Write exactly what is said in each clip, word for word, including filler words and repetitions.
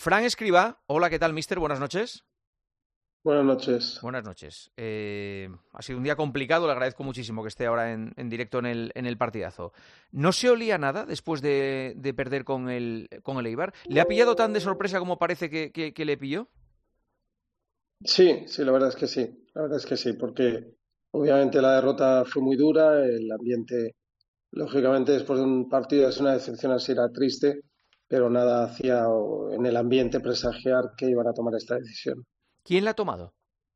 Fran Escribá, hola, ¿qué tal, mister? Buenas noches. Buenas noches. Buenas noches. Eh, ha sido un día complicado, le agradezco muchísimo que esté ahora en, en directo en el, en el partidazo. ¿No se olía nada después de, de perder con el, con el Eibar? ¿Le ha pillado tan de sorpresa como parece que, que, que le pilló? Sí, sí, la verdad es que sí. La verdad es que sí, porque obviamente la derrota fue muy dura, el ambiente, lógicamente, después de un partido es una decepción así, era triste, pero nada hacía o, en el ambiente presagiar que iban a tomar esta decisión. ¿Quién la ha tomado?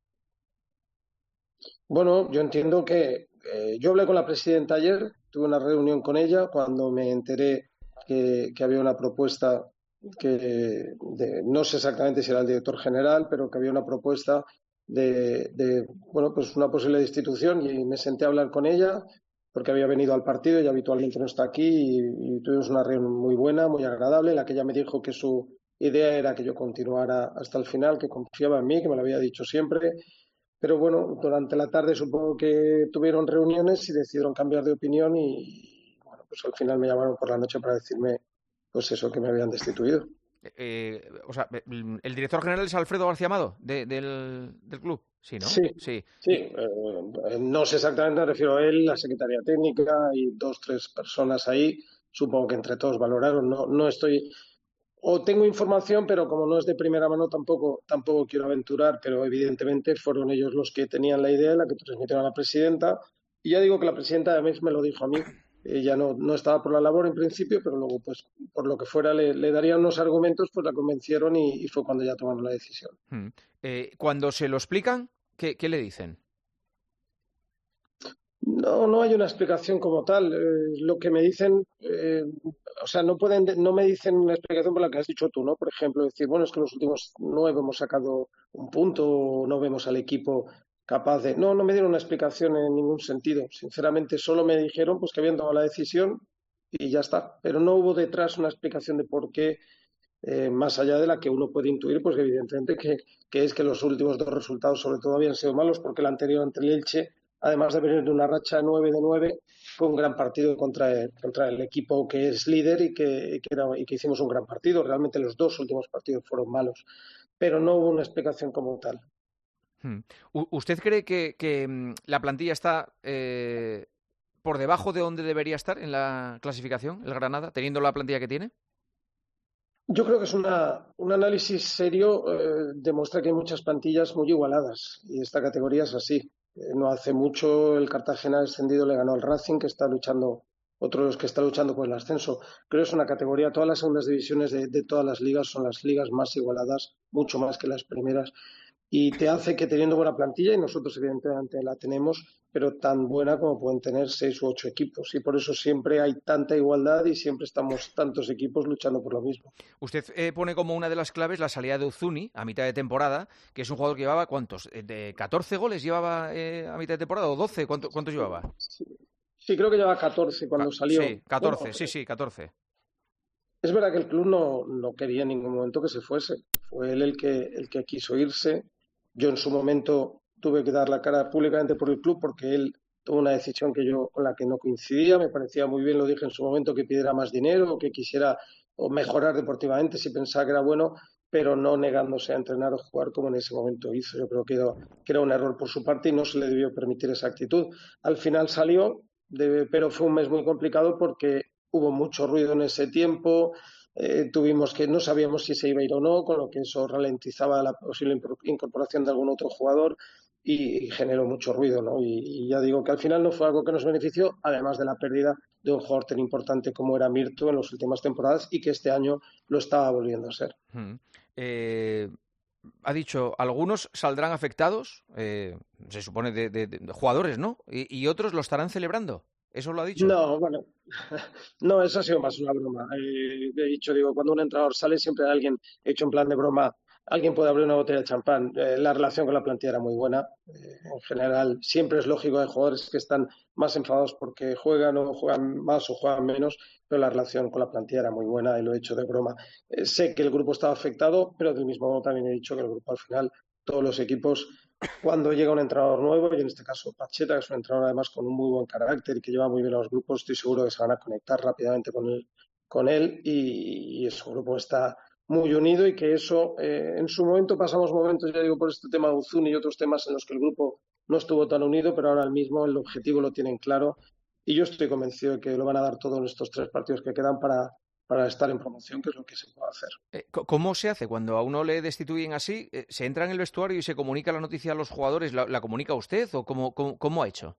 Bueno, yo entiendo que eh, yo hablé con la presidenta ayer, tuve una reunión con ella cuando me enteré que, que había una propuesta que de- no sé exactamente si era el director general, pero que había una propuesta de, de, bueno, pues una posible destitución y me senté a hablar con ella porque había venido al partido y habitualmente no está aquí y, y tuvimos una reunión muy buena, muy agradable, en la que ella me dijo que su idea era que yo continuara hasta el final, que confiaba en mí, que me lo había dicho siempre, pero bueno, durante la tarde supongo que tuvieron reuniones y decidieron cambiar de opinión y bueno, pues al final me llamaron por la noche para decirme pues eso, que me habían destituido. Eh, o sea, el director general es Alfredo García Amado, de- del, del club. Sí, ¿no? Sí, Sí. sí, Y, eh, no sé exactamente, me refiero a él, la secretaría técnica y dos, tres personas ahí, supongo que entre todos valoraron, no, no estoy, o tengo información, pero como no es de primera mano tampoco, tampoco quiero aventurar, pero evidentemente fueron ellos los que tenían la idea, la que transmitieron a la presidenta. Y ya digo que la presidenta además me lo dijo a mí. Ella no, no estaba por la labor en principio, pero luego, pues, por lo que fuera, le, le daría unos argumentos, pues la convencieron y, y fue cuando ya tomaron la decisión. mm, eh, cuando se lo explican, ¿qué, qué le dicen? No, no hay una explicación como tal. Eh, lo que me dicen, eh, o sea, no pueden, no me dicen una explicación por la que has dicho tú, ¿no? Por ejemplo, decir, bueno, es que en los últimos nueve hemos sacado un punto, o no vemos al equipo capaz de. No, no me dieron una explicación en ningún sentido. Sinceramente, solo me dijeron, pues, que habían tomado la decisión y ya está. Pero no hubo detrás una explicación de por qué, eh, más allá de la que uno puede intuir, pues evidentemente que, que es que los últimos dos resultados sobre todo habían sido malos, porque el anterior ante el Elche, además de venir de una racha nueve de nueve, fue un gran partido contra el, contra el equipo que es líder y que, y que, era, y que hicimos un gran partido. Realmente los dos últimos partidos fueron malos, pero no hubo una explicación como tal. Hmm. U- ¿Usted cree que, que, mm, la plantilla está eh, por debajo de donde debería estar en la clasificación, el Granada, teniendo la plantilla que tiene? Yo creo que es una, un análisis serio, eh, demuestra que hay muchas plantillas muy igualadas y esta categoría es así. Eh, no hace mucho el Cartagena descendido le ganó al Racing, que está luchando, otro de los que está luchando por el ascenso. Creo que es una categoría, todas las segundas divisiones de, de todas las ligas son las ligas más igualadas, mucho más que las primeras, y te hace que teniendo buena plantilla, y nosotros evidentemente la tenemos, pero tan buena como pueden tener seis u ocho equipos, y por eso siempre hay tanta igualdad y siempre estamos tantos equipos luchando por lo mismo. Usted eh, pone como una de las claves la salida de Uzuni a mitad de temporada, que es un jugador que llevaba, ¿cuántos? Eh, ¿De catorce goles llevaba eh, a mitad de temporada o doce? ¿Cuánto- ¿Cuántos llevaba? Sí, sí, creo que lleva catorce Ca- cuando salió. sí, Bueno, catorce, sí, sí, catorce. es verdad que el club no, no quería en ningún momento que se fuese. Fue él el que, el que quiso irse. Yo en su momento tuve que dar la cara públicamente por el club porque él tomó una decisión que yo con la que no coincidía. Me parecía muy bien, lo dije en su momento, que pidiera más dinero o que quisiera o mejorar deportivamente si pensaba que era bueno, pero no negándose a entrenar o jugar como en ese momento hizo. Yo creo que era, que era un error por su parte y no se le debió permitir esa actitud. Al final salió, de, pero fue un mes muy complicado porque hubo mucho ruido en ese tiempo, eh, tuvimos que no sabíamos si se iba a ir o no, con lo que eso ralentizaba la posible incorporación de algún otro jugador y, y generó mucho ruido, ¿no? Y, y, ya digo que al final no fue algo que nos benefició, además de la pérdida de un jugador tan importante como era Mirto en las últimas temporadas y que este año lo estaba volviendo a ser. Hmm. Eh, ha dicho, algunos saldrán afectados, eh, se supone de, de- de jugadores, ¿no? Y, y otros lo estarán celebrando. ¿Eso lo ha dicho? No, bueno, no, eso ha sido más una broma. Eh, he dicho, digo, cuando un entrenador sale, siempre hay alguien hecho en plan de broma. Alguien puede abrir una botella de champán. Eh, la relación con la plantilla era muy buena. Eh, en general, siempre es lógico, hay jugadores que están más enfadados porque juegan o juegan más o juegan menos, pero la relación con la plantilla era muy buena y lo he hecho de broma. Eh, sé que el grupo estaba afectado, pero del mismo modo también he dicho que el grupo al final, todos los equipos cuando llega un entrenador nuevo, y en este caso Pacheta, que es un entrenador además con un muy buen carácter y que lleva muy bien a los grupos, estoy seguro que se van a conectar rápidamente con él, con él y, y su grupo está muy unido y que eso, eh, en su momento pasamos momentos, ya digo, por este tema de Uzun y otros temas en los que el grupo no estuvo tan unido, pero ahora mismo el objetivo lo tienen claro y yo estoy convencido de que lo van a dar todo en estos tres partidos que quedan para, para estar en promoción, que es lo que se puede hacer. Eh, ¿Cómo se hace cuando a uno le destituyen así? Eh, ¿Se entra en el vestuario y se comunica la noticia a los jugadores? ¿La, la comunica usted o cómo, cómo, cómo ha hecho?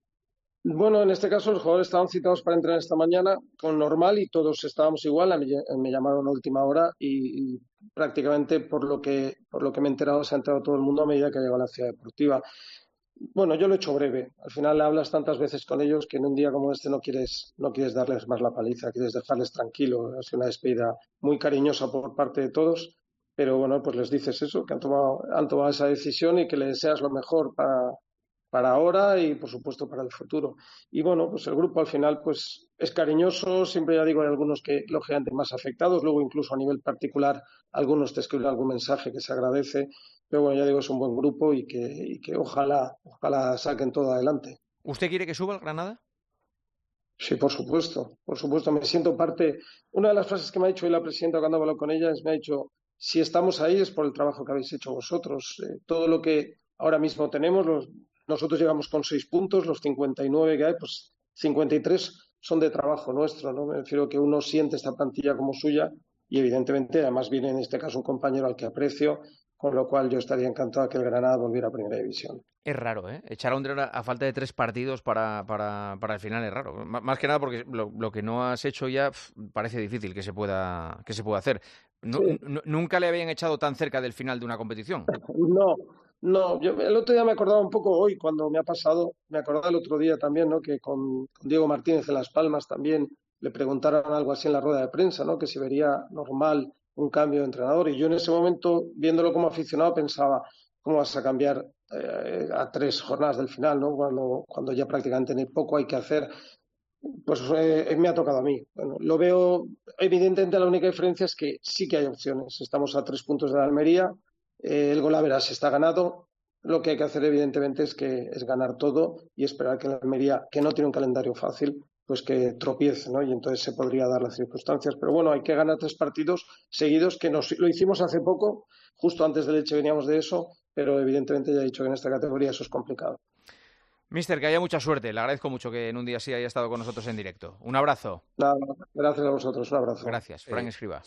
Bueno, en este caso los jugadores estaban citados para entrenar esta mañana con normal y todos estábamos igual. A mí, me llamaron a última hora y, y prácticamente por lo que por lo que me he enterado se ha enterado todo el mundo a medida que ha llegado a la ciudad deportiva. Bueno, yo lo he hecho breve. Al final hablas tantas veces con ellos que en un día como este no quieres no quieres darles más la paliza, quieres dejarles tranquilo. Ha sido una despedida muy cariñosa por parte de todos, pero bueno, pues les dices eso, que han tomado han tomado esa decisión y que les deseas lo mejor para para ahora y por supuesto para el futuro. Y bueno, pues el grupo al final pues es cariñoso, siempre ya digo, hay algunos que lógicamente más afectados, luego incluso a nivel particular algunos te escriben algún mensaje que se agradece, pero bueno, ya digo, es un buen grupo y que, y que ojalá, ojalá saquen todo adelante. ¿Usted quiere que suba el Granada? Sí, por supuesto, por supuesto, me siento parte. Una de las frases que me ha dicho hoy la presidenta cuando he hablado con ella es, me ha dicho, si estamos ahí es por el trabajo que habéis hecho vosotros. Eh, todo lo que ahora mismo tenemos, los, nosotros llegamos con seis puntos, los cincuenta y nueve que hay, pues cincuenta y tres son de trabajo nuestro, ¿no? Me refiero que uno siente esta plantilla como suya y evidentemente además viene en este caso un compañero al que aprecio, con lo cual yo estaría encantado de que el Granada volviera a Primera División. Es raro, ¿eh? Echar a Ondrera a falta de tres partidos para, para, para el final es raro. M más que nada porque lo, lo que no has hecho ya pf, parece difícil que se pueda, que se pueda hacer. No, Sí. nunca le habían echado tan cerca del final de una competición. No, no, yo el otro día me acordaba un poco hoy cuando me ha pasado, me acordaba el otro día también, ¿no? Que con, con Diego Martínez en Las Palmas también le preguntaron algo así en la rueda de prensa, ¿no? Que si vería normal un cambio de entrenador. Y yo en ese momento, viéndolo como aficionado, pensaba, ¿cómo vas a cambiar eh, a tres jornadas del final, ¿no? Cuando, cuando ya prácticamente ni poco hay que hacer. Pues eh, me ha tocado a mí. Bueno, lo veo, evidentemente la única diferencia es que sí que hay opciones. Estamos a tres puntos de la Almería, eh, el Golaveras está ganado. Lo que hay que hacer evidentemente es que es ganar todo y esperar que la Almería, que no tiene un calendario fácil, pues que tropiece, ¿no? Y entonces se podría dar las circunstancias. Pero bueno, hay que ganar tres partidos seguidos, que nos, lo hicimos hace poco, justo antes del Elche veníamos de eso, pero evidentemente ya he dicho que en esta categoría eso es complicado. Mister, que haya mucha suerte. Le agradezco mucho que en un día así haya estado con nosotros en directo. Un abrazo. Nada, gracias a vosotros, un abrazo. Gracias. Fran Escribá.